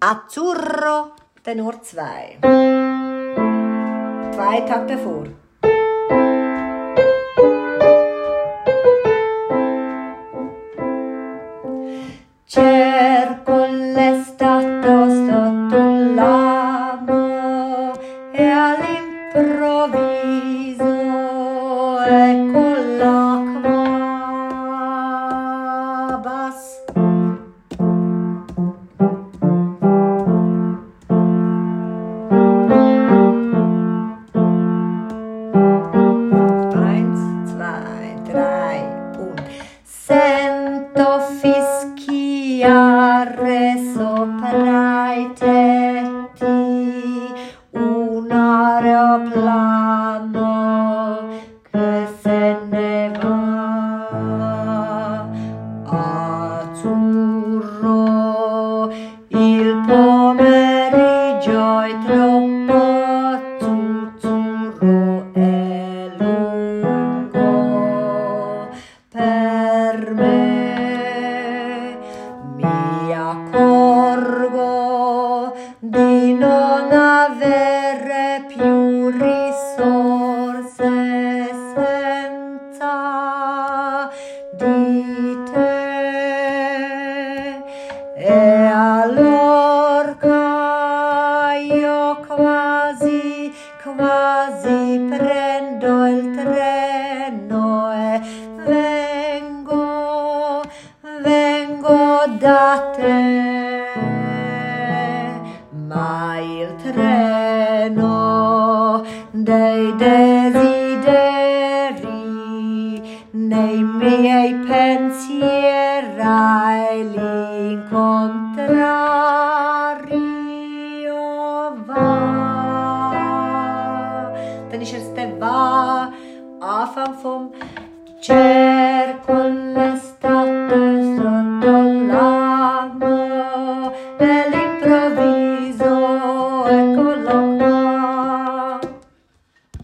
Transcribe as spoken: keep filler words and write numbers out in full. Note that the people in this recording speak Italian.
Azzurro, Tenor zwei. Zwei Takte vor. Cerco l'estate sotto l'amo e all'improvviso ecco l'acqua bassa. Sento fischiare sopra i tetti un aeroplano che se ne va. Azzurro, il pomeriggio è troppo azzurro e lungo per me. Mi accorgo di non avere più risorse senza di te, e allora io quasi quasi prendo il treno e vengo vengo da te, ma il treno dei desideri nei miei pensierai l'incontrario va. Ten ich erst der va, Anfang vom Tschä